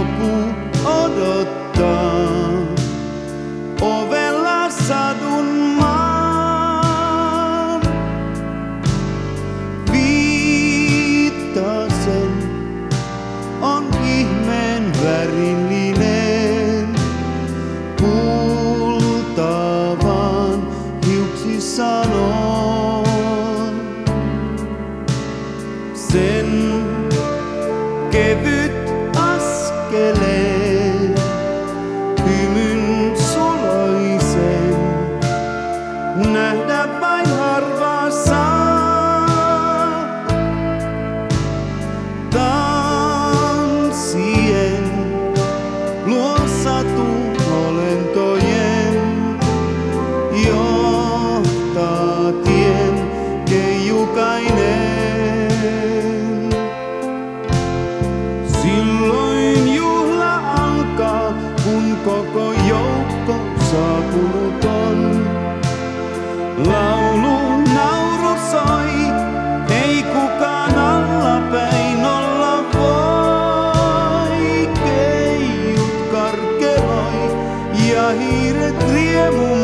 joku odottaa. Ovella sadun maan. Viittasen on ihmeen värillinen. Kultavan hiuksissaan on. Sen kevyt askeleen, hymyn suloisen, nähdä vain harva saa. Tanssien luo satuolentojen, johtaa tien keijukainen. Silloin juhla alkaa, kun koko joukko saapunut on. Laulu, nauru soi, ei kukaan allapäin olla voi. Keijut karkeloi ja hiiret riemun